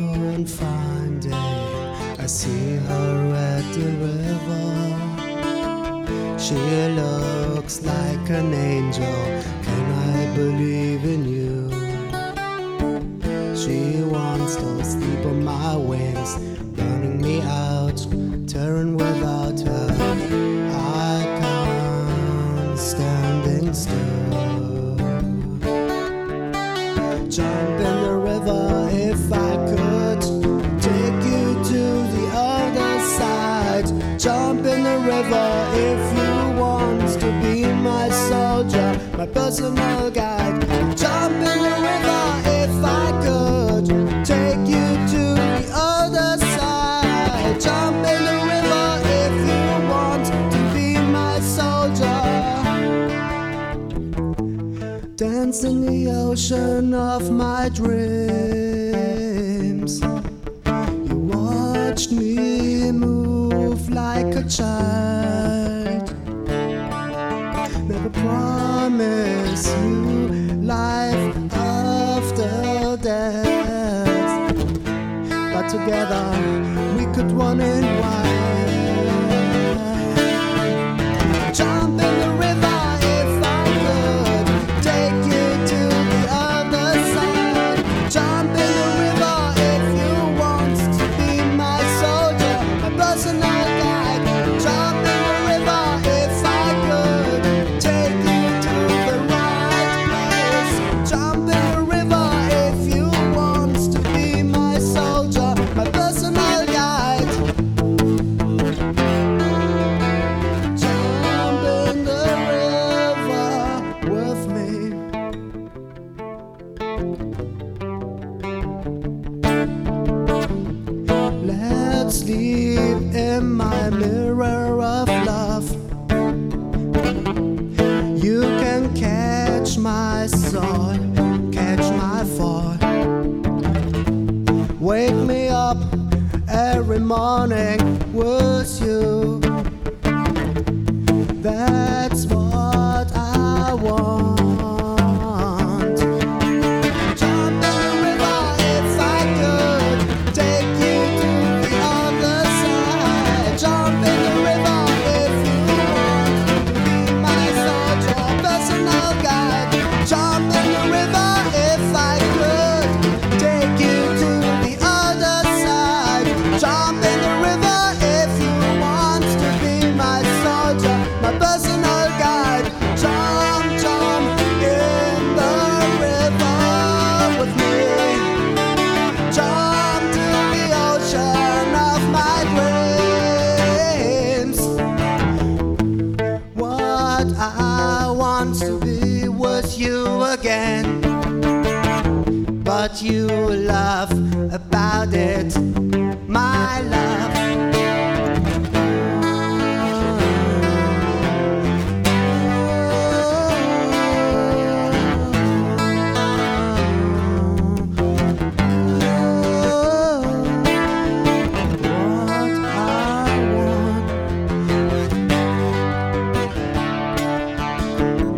one fine day I see her at the river. She looks like an angel. Can I believe in you? She wants to sleep on my wings, burning me out, tearing without her. I can't standing still. Jump in the river if I could, take you to the other side. Jump in the river if you want to be my soldier, my personal guide. Jump in the river if I could, take you to the other side. Jump in the river if you want to be my soldier. Dance in the ocean of my dreams. You watched me move like a child. Never promise you life after death, but together we could run it wild. Jump in the river if I could, take you to the other side. Jump in the river if you want to be my soldier, my personal guide. Jump in the river if I could, take you to the right place. Jump in the river if you want to be my soldier, my personal guide. Jump in the river with me. Let's sleep in my mirror of love. You can catch my soul, catch my fall. Wake me up every morning with you. That's what I want. Jump in the river if I could, take you to the other side. Jump in the river if you want to be my soldier, personal guide. Jump in the river if I could, take you to the other side. Jump in the river if you want to be my soldier, my personal guide. Jump, jump in the river with me. Jump to the ocean of my dreams. What I want to be with you again, but you laugh about it, my love. What I want.